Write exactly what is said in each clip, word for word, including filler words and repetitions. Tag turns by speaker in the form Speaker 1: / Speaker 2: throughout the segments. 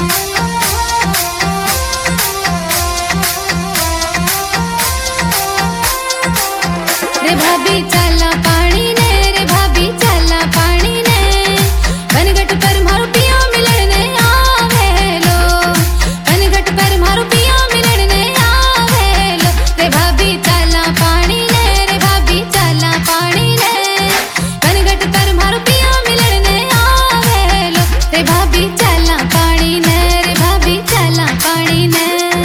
Speaker 1: रे भाभी चाला पानी ने, रे भाभी चाला पानी ने, बनगट पर मारो पिया मिलने आवेलो, बनगट पर मारो पिया मिलने आवेलो। रे भाभी चाला पानी ने, रे भाभी चाला पानी ने, बनगट पर मारो पिया मिलने आवेलो। रे भाभी चाला पानी ने, रे भाभी चाला पानी ने।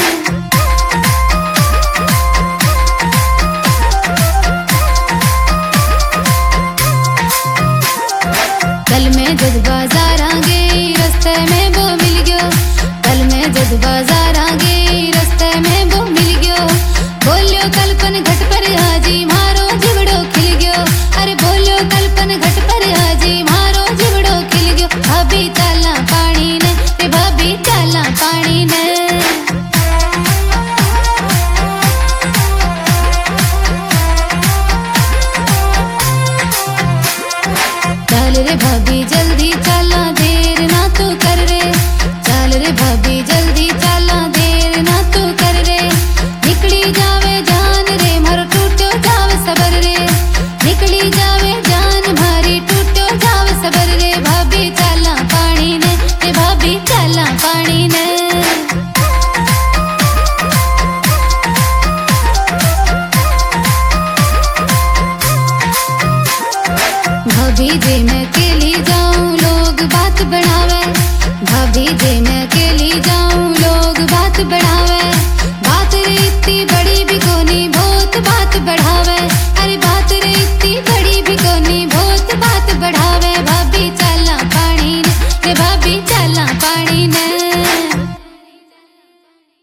Speaker 1: कल मैं जद बाजार आ गई रास्ते में वो मिल गयो, कल मैं जद बाजार आ गई रास्ते में वो मिल गयो। बोलियो कल्पन घट पर हाजी मारो जिवड़ो खिल गयो, अरे बोलियो कल्पन घट पर हाजी मारो जिवड़ो खिल गयो। भाभी चाला पानी ने, रे भाभी चाला पानी ने। चल रे भाभी जल्दी चाला देर ना तू कर रे, चल रे भाभी जल्दी चाला देर ना तू कर रे। निकली जावे जान रे मारो टूटो जावे सबर रे, निकली जावे जान मारी टूटो जावे सबर रे। भाभी चाला पानी ने, रे भाभी चाला पानी ने। भाभी जे मैं अकेली जाऊं लोग बात बनावे, भाभी जे मैं